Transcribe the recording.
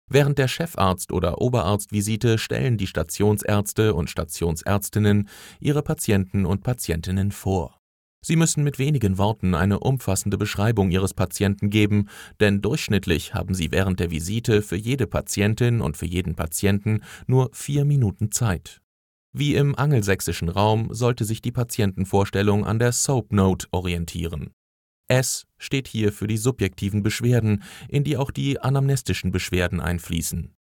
Während der Chefarzt- oder Oberarztvisite stellen die Stationsärzte und Stationsärztinnen ihre Patienten und Patientinnen vor. Sie müssen mit wenigen Worten eine umfassende Beschreibung ihres Patienten geben, denn durchschnittlich haben sie während der Visite für jede Patientin und für jeden Patienten nur 4 Minuten Zeit. Wie im angelsächsischen Raum sollte sich die Patientenvorstellung an der SOAP Note orientieren. S steht hier für die subjektiven Beschwerden, in die auch die anamnestischen Beschwerden einfließen.